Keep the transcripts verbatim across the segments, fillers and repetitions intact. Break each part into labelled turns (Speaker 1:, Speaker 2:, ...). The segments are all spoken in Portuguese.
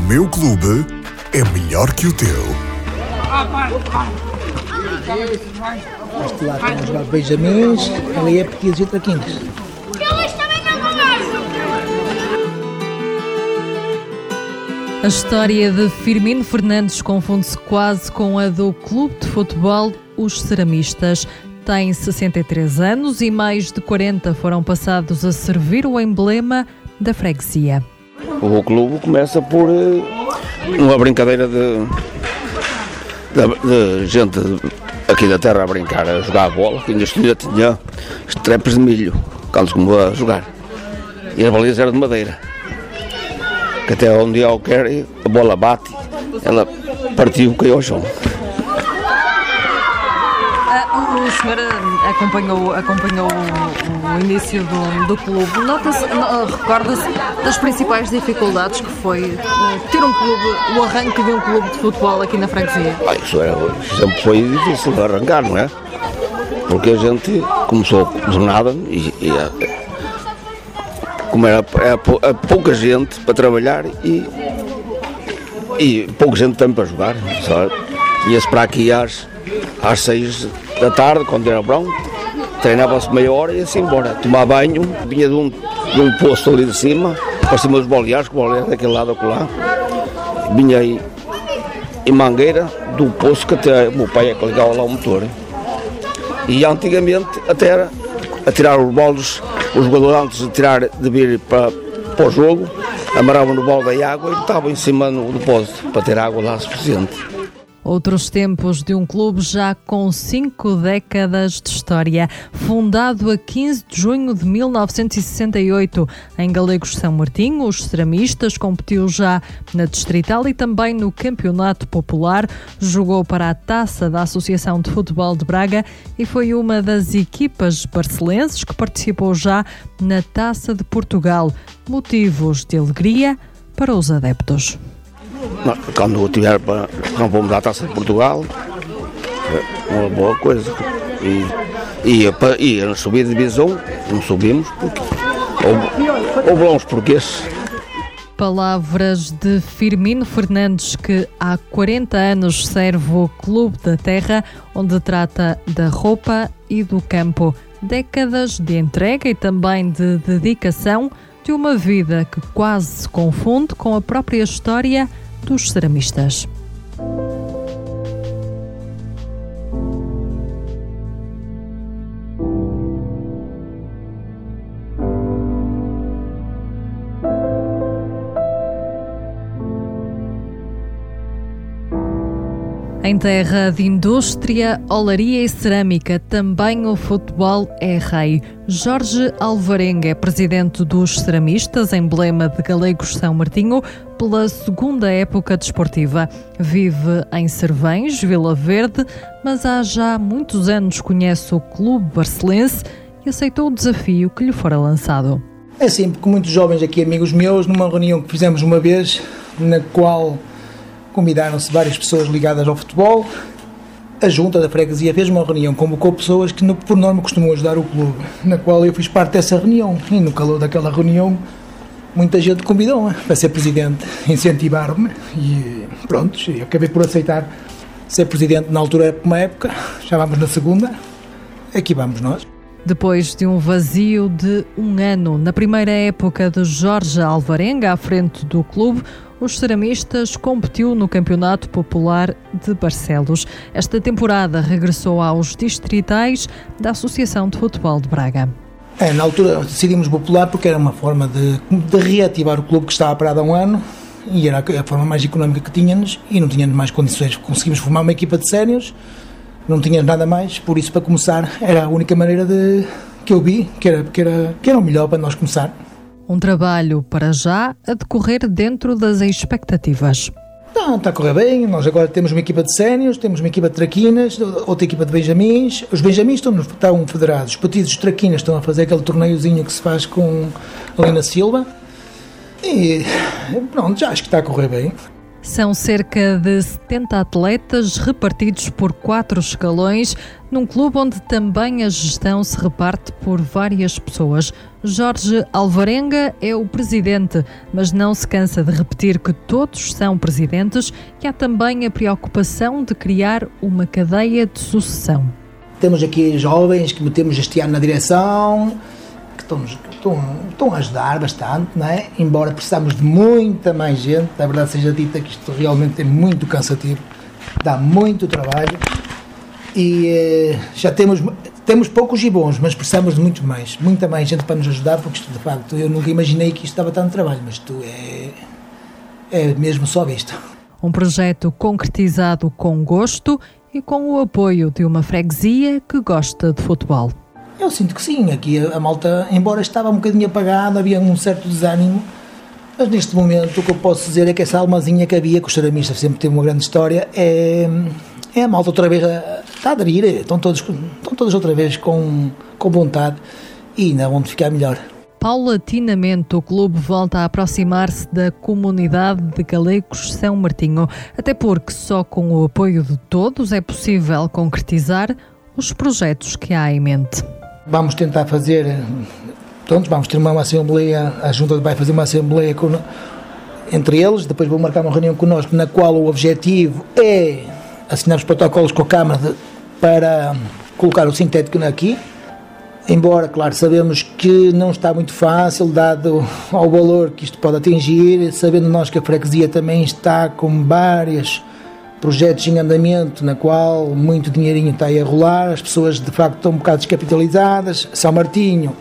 Speaker 1: meu clube é melhor que o teu.
Speaker 2: Este lá estão a jogar Benjamins, ali é pequenos e traquinhos.
Speaker 3: A história de Firmino Fernandes confunde-se quase com a do clube de futebol Os Ceramistas. Tem sessenta e três anos e mais de quarenta foram passados a servir o emblema da freguesia.
Speaker 4: O clube começa por uh, uma brincadeira de, de, de gente aqui da terra a brincar, a jogar a bola, que ainda tinha, tinha trepes de milho, quando se começou a jogar. E as balizas eram de madeira. Que até onde eu quero, a bola bate, ela partiu e caiu ao chão.
Speaker 3: Uh, o senhor acompanhou, acompanhou o, o início do, do clube. Nota-se, uh, recorda-se das principais dificuldades que foi uh, ter um clube, o arranque de um clube de futebol aqui na freguesia?
Speaker 4: Ah, isso era, sempre foi difícil de arrancar, não é? Porque a gente começou do nada e, e a, como era, era, era pouca gente para trabalhar e, e pouca gente também para jogar. Ia-se para aqui às, às seis da tarde, quando era verão, treinava-se meia hora e ia-se embora. Tomar banho, vinha de um, de um posto ali de cima, para cima dos boleares, que o bolear daquele lado acolá. Vinha aí em Mangueira, do posto que até o meu pai é que ligava lá o motor. E antigamente até era a tirar os bolos. Os jogadores, antes de tirar, de vir para, para o jogo, amarravam no bolo da água e estavam em cima no depósito para ter água lá suficiente.
Speaker 3: Outros tempos de um clube já com cinco décadas de história. Fundado a quinze de junho de mil novecentos e sessenta e oito em Galegos São Martinho, os Ceramistas competiu já na Distrital e também no Campeonato Popular. Jogou para a Taça da Associação de Futebol de Braga e foi uma das equipas barcelenses que participou já na Taça de Portugal. Motivos de alegria para os adeptos.
Speaker 4: Quando eu tiver para vamos à Taça de Portugal, é uma boa coisa. E, e, e a subir de divisão, não subimos porque houve lá uns porquês.
Speaker 3: Palavras de Firmino Fernandes, que há quarenta anos serve o Clube da Terra, onde trata da roupa e do campo. Décadas de entrega e também de dedicação de uma vida que quase se confunde com a própria história dos ceramistas. Em terra de indústria, olaria e cerâmica, também o futebol é rei. Jorge Alvarenga é presidente dos Ceramistas, emblema de Galegos São Martinho, pela segunda época desportiva. Vive em Cervães, Vila Verde, mas há já muitos anos conhece o clube barcelense e aceitou o desafio que lhe fora lançado.
Speaker 2: É assim, porque muitos jovens aqui, amigos meus, numa reunião que fizemos uma vez, na qual convidaram-se várias pessoas ligadas ao futebol, a junta da freguesia fez uma reunião, convocou pessoas que por norma costumam ajudar o clube, na qual eu fiz parte dessa reunião, e no calor daquela reunião muita gente convidou-me para ser presidente, incentivar-me, e pronto, eu acabei por aceitar ser presidente. Na altura era uma época, já vamos na segunda, aqui vamos nós.
Speaker 3: Depois de um vazio de um ano, na primeira época de Jorge Alvarenga à frente do clube, os Ceramistas competiu no Campeonato Popular de Barcelos. Esta temporada regressou aos distritais da Associação de Futebol de Braga.
Speaker 2: É, na altura decidimos popular porque era uma forma de, de reativar o clube que estava parado há um ano e era a forma mais económica que tínhamos e não tínhamos mais condições. Conseguimos formar uma equipa de séniores, não tínhamos nada mais, por isso para começar era a única maneira de, que eu vi que era, que, era, que era o melhor para nós começar.
Speaker 3: Um trabalho, para já, a decorrer dentro das expectativas.
Speaker 2: Não, está a correr bem. Nós agora temos uma equipa de séniores, temos uma equipa de traquinas, outra equipa de benjamins. Os benjamins estão, estão federados. Os petidos traquinas estão a fazer aquele torneiozinho que se faz com a Helena Silva. E pronto, já acho que está a correr bem.
Speaker 3: São cerca de setenta atletas repartidos por quatro escalões, num clube onde também a gestão se reparte por várias pessoas. Jorge Alvarenga é o presidente, mas não se cansa de repetir que todos são presidentes e há também a preocupação de criar uma cadeia de sucessão.
Speaker 2: Temos aqui jovens que metemos este ano na direção, que estão, estão, estão a ajudar bastante, não é? Embora precisamos de muita mais gente, a verdade seja dita que isto realmente é muito cansativo, dá muito trabalho e eh, já temos, temos poucos e bons, mas precisamos de muito mais, muita mais gente para nos ajudar, porque isto de facto eu nunca imaginei que isto estava tanto trabalho, mas isto é, é mesmo só visto.
Speaker 3: Um projeto concretizado com gosto e com o apoio de uma freguesia que gosta de futebol.
Speaker 2: Eu sinto que sim, aqui a, a malta, embora estava um bocadinho apagada, havia um certo desânimo, mas neste momento o que eu posso dizer é que essa almazinha que havia, que o Ceramista sempre teve uma grande história, é, é a malta outra vez a, a aderir, estão todos, estão todos outra vez com, com vontade e ainda vão ficar melhor.
Speaker 3: Paulatinamente, o clube volta a aproximar-se da comunidade de Galegos São Martinho, até porque só com o apoio de todos é possível concretizar os projetos que há em mente.
Speaker 2: Vamos tentar fazer, pronto, vamos ter uma, uma assembleia, a Junta vai fazer uma assembleia com, entre eles, depois vão marcar uma reunião connosco, na qual o objetivo é assinar os protocolos com a Câmara de, para colocar o sintético aqui. Embora, claro, sabemos que não está muito fácil, dado ao valor que isto pode atingir, sabendo nós que a freguesia também está com vários projetos em andamento, na qual muito dinheirinho está aí a rolar, as pessoas de facto estão um bocado descapitalizadas. São Martinho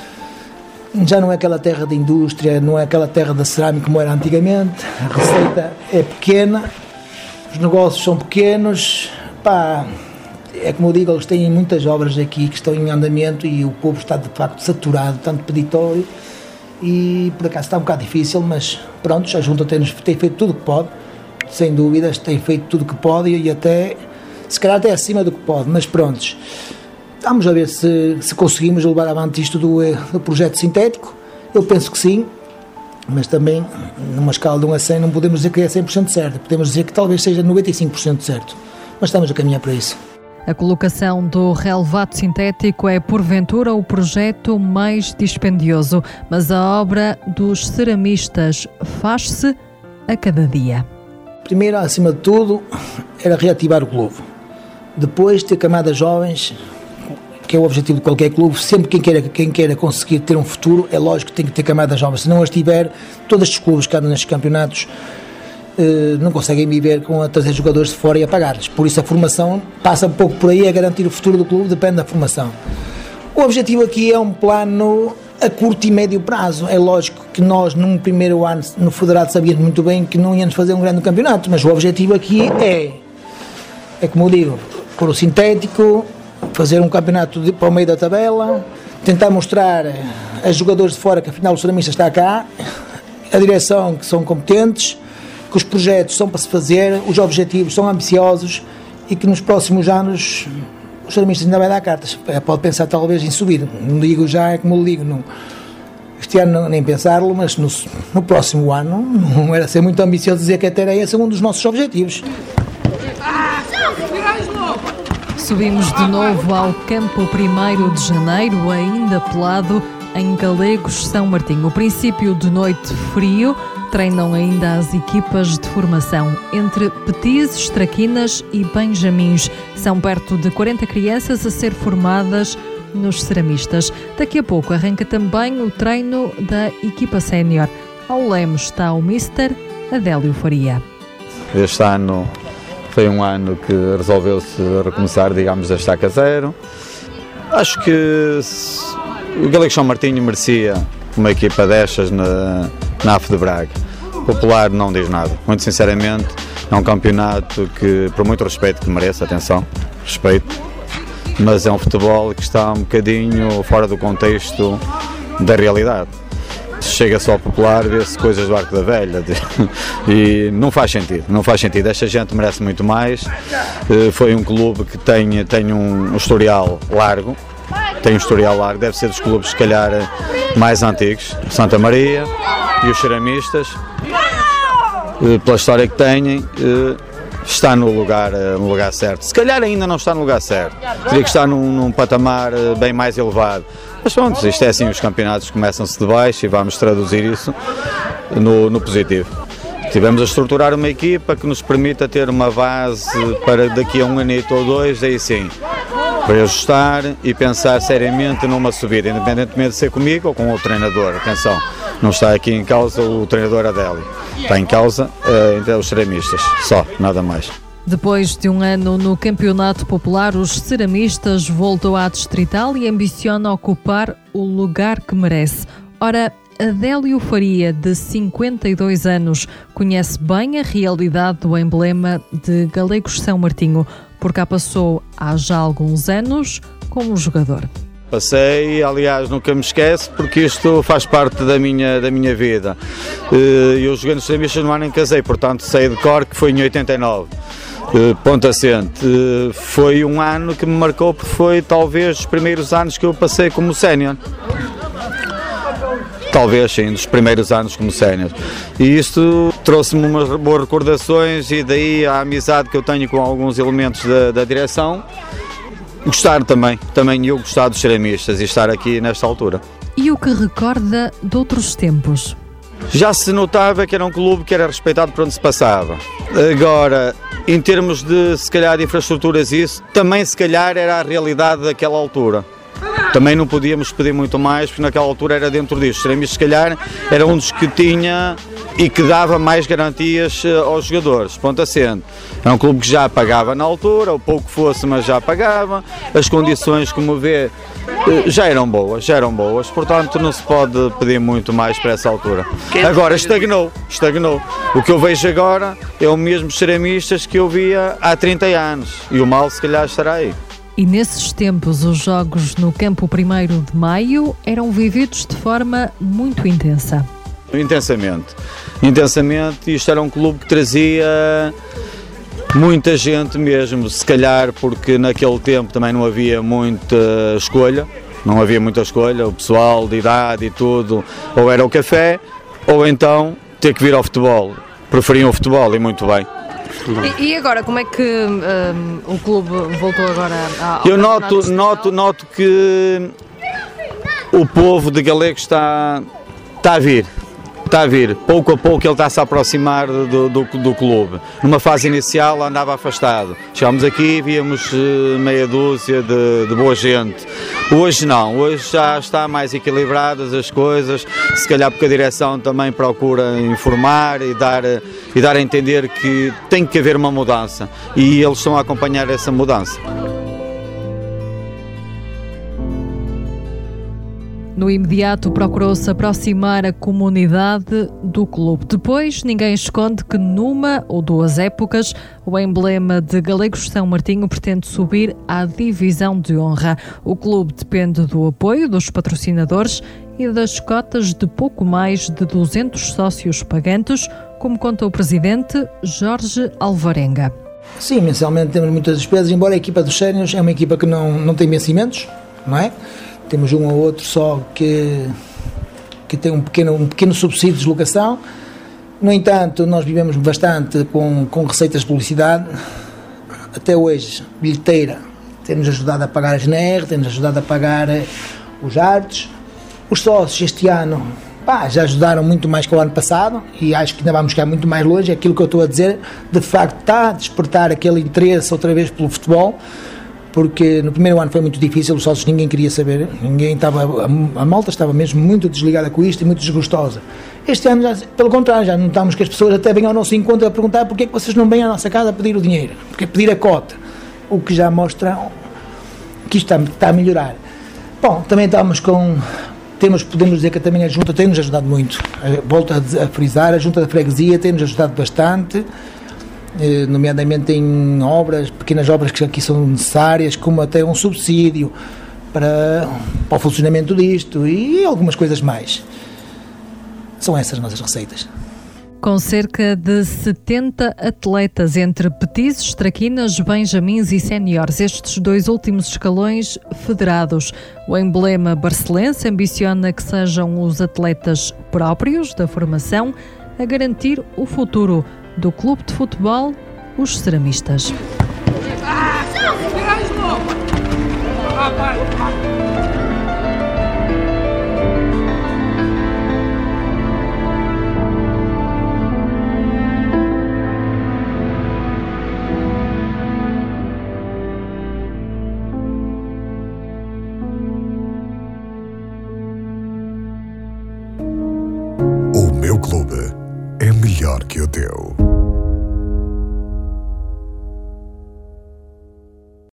Speaker 2: já não é aquela terra de indústria, não é aquela terra da cerâmica como era antigamente, a receita é pequena, os negócios são pequenos, pá... É como eu digo, eles têm muitas obras aqui que estão em andamento e o povo está de facto saturado, tanto peditório, e por acaso está um bocado difícil, mas pronto, a Junta tem, tem feito tudo o que pode, sem dúvidas, tem feito tudo o que pode e até, se calhar até acima do que pode, mas prontos. Vamos a ver se, se conseguimos levar avante isto do, do projeto sintético, eu penso que sim, mas também numa escala de um a cem não podemos dizer que é cem por cento certo, podemos dizer que talvez seja noventa e cinco por cento certo, mas estamos a caminhar para isso.
Speaker 3: A colocação do relevado sintético é, porventura, o projeto mais dispendioso, mas a obra dos ceramistas faz-se a cada dia.
Speaker 2: Primeiro, acima de tudo, era reativar o clube. Depois, ter camadas jovens, que é o objetivo de qualquer clube. Sempre quem queira, quem queira conseguir ter um futuro, é lógico que tem que ter camadas jovens. Se não as tiver, todos estes clubes que andam nestes campeonatos não conseguem viver com a trazer jogadores de fora e a pagar-lhes. Por isso a formação passa um pouco por aí, a garantir o futuro do clube, depende da formação. O objetivo aqui é um plano a curto e médio prazo. É lógico que nós num primeiro ano no Federado sabíamos muito bem que não íamos fazer um grande campeonato, mas o objetivo aqui é, é como eu digo, pôr o sintético, fazer um campeonato de, para o meio da tabela, tentar mostrar a jogadores de fora que afinal o Ceramista está cá, a direção que são competentes, que os projetos são para se fazer, os objetivos são ambiciosos e que nos próximos anos os Ceramistas ainda vai dar cartas. Pode pensar talvez em subir, não digo já, é como eu digo, não, este ano nem pensá-lo, mas no, no próximo ano não era ser muito ambicioso dizer que até era esse um dos nossos objetivos.
Speaker 3: Subimos de novo ao campo primeiro de janeiro, ainda pelado, em Galegos São Martinho. O princípio de noite frio, treinam ainda as equipas de formação, entre petizes, traquinas e benjamins. São perto de quarenta crianças a ser formadas nos ceramistas. Daqui a pouco arranca também o treino da equipa sénior. Ao leme está o mister Adélio Faria.
Speaker 5: Este ano foi um ano que resolveu-se recomeçar, digamos, a estaca zero. Acho que o Galegos São Martinho merecia uma equipa destas na, na A F de Braga. Popular não diz nada, muito sinceramente, é um campeonato que, por muito respeito que merece, atenção, respeito, mas é um futebol que está um bocadinho fora do contexto da realidade. Chega só ao Popular, vê-se coisas do Arco da Velha e não faz sentido, não faz sentido, esta gente merece muito mais. Foi um clube que tem, tem um historial largo, tem um historial largo, deve ser dos clubes se calhar mais antigos, Santa Maria e os Ceramistas, pela história que têm, está no lugar, no lugar certo. Se calhar ainda não está no lugar certo, teria que estar num, num patamar bem mais elevado. Mas pronto, isto é assim, os campeonatos começam-se de baixo e vamos traduzir isso no, no positivo. Tivemos a estruturar uma equipa que nos permita ter uma base para daqui a um anito ou dois, aí sim, para ajustar e pensar seriamente numa subida, independentemente de ser comigo ou com outro treinador. Atenção, não está aqui em causa o treinador Adélio, está em causa uh, entre os ceramistas, só, nada mais.
Speaker 3: Depois de um ano no Campeonato Popular, os ceramistas voltou à Distrital e ambiciona ocupar o lugar que merece. Ora, Adélio Faria, de cinquenta e dois anos, conhece bem a realidade do emblema de Galegos São Martinho, por cá passou há já alguns anos como jogador.
Speaker 5: Passei, aliás, nunca me esquece, porque isto faz parte da minha, da minha vida. Eu joguei nos ceramistas no ano em que casei, portanto sei de cor que foi em oitenta e nove. Ponto assente. Foi um ano que me marcou, porque foi talvez os primeiros anos que eu passei como sénior. Talvez sim, dos primeiros anos como sénior. E isto trouxe-me umas boas recordações e daí a amizade que eu tenho com alguns elementos da, da direção. Gostar também, também eu gostar dos ceramistas e estar aqui nesta altura.
Speaker 3: E o que recorda de outros tempos?
Speaker 5: Já se notava que era um clube que era respeitado por onde se passava. Agora, em termos de, se calhar, de infraestruturas e isso, também se calhar era a realidade daquela altura. Também não podíamos pedir muito mais, porque naquela altura era dentro disto. Os ceramistas, se calhar, era um dos que tinha e que dava mais garantias aos jogadores. Ponto assente. Era um clube que já pagava na altura, o pouco fosse, mas já pagava. As condições, como vê, já eram boas, já eram boas. Portanto, não se pode pedir muito mais para essa altura. Agora, estagnou, estagnou. O que eu vejo agora é o mesmo ceramistas que eu via há trinta anos. E o mal, se calhar, estará aí.
Speaker 3: E nesses tempos, os jogos no Campo primeiro de Maio eram vividos de forma muito intensa.
Speaker 5: Intensamente, intensamente, isto era um clube que trazia muita gente mesmo, se calhar porque naquele tempo também não havia muita escolha, não havia muita escolha, o pessoal de idade e tudo, ou era o café, ou então ter que vir ao futebol, preferiam o futebol e muito bem.
Speaker 3: E, e agora, como é que um, o clube voltou agora ao
Speaker 5: Eu noto, noto, noto que o povo de Galegos está, está a vir. Está a vir, pouco a pouco ele está-se a aproximar do, do, do clube. Numa fase inicial andava afastado. Chegámos aqui e víamos uh, meia dúzia de, de boa gente. Hoje não, hoje já está mais equilibradas as coisas, se calhar porque a direção também procura informar e dar, e dar a entender que tem que haver uma mudança. E eles estão a acompanhar essa mudança.
Speaker 3: No imediato procurou-se aproximar a comunidade do clube. Depois, ninguém esconde que numa ou duas épocas o emblema de Galegos São Martinho pretende subir à divisão de honra. O clube depende do apoio dos patrocinadores e das cotas de pouco mais de duzentos sócios pagantes, como conta o presidente Jorge Alvarenga.
Speaker 2: Sim, mensalmente temos muitas despesas, embora a equipa dos séniores é uma equipa que não, não tem vencimentos, não é? Temos um ou outro só que, que tem um pequeno, um pequeno subsídio de deslocação. No entanto, nós vivemos bastante com, com receitas de publicidade. Até hoje, bilheteira, tem-nos ajudado a pagar as N R, tem-nos ajudado a pagar os artes. Os sócios este ano pá, já ajudaram muito mais que o ano passado e acho que ainda vamos chegar muito mais longe. Aquilo que eu estou a dizer, de facto, está a despertar aquele interesse outra vez pelo futebol. Porque no primeiro ano foi muito difícil, os sócios ninguém queria saber, ninguém estava, a, a malta estava mesmo muito desligada com isto e muito desgostosa. Este ano, já, pelo contrário, já notamos que as pessoas até vêm ao nosso encontro a perguntar porque é que vocês não vêm à nossa casa a pedir o dinheiro, porque é pedir a cota, o que já mostra que isto está, está a melhorar. Bom, também estamos com, temos, podemos dizer que também a Junta tem-nos ajudado muito, volto a, a frisar, a Junta da Freguesia tem-nos ajudado bastante, nomeadamente em obras, pequenas obras que aqui são necessárias, como até um subsídio para, para o funcionamento disto e algumas coisas mais. São essas as nossas receitas.
Speaker 3: Com cerca de setenta atletas entre petizes, traquinas, benjamins e séniores, estes dois últimos escalões federados. O emblema barcelense ambiciona que sejam os atletas próprios da formação a garantir o futuro do Clube de Futebol Os Ceramistas.
Speaker 1: O meu clube é melhor que o teu.